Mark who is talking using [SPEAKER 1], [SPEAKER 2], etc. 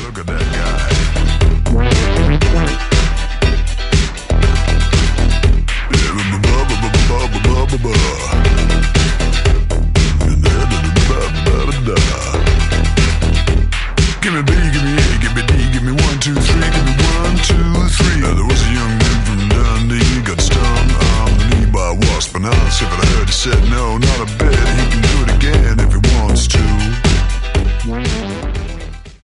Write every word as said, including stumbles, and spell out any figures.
[SPEAKER 1] Look at that guy. Give me B, give me A, give me D, give me one, two, three, give me one, two, three. Now, there was a young man from Dundee, got stung on the knee by a wasp, and I asked if I'd heard, he said no, not a bit. He can do it again if he wants to.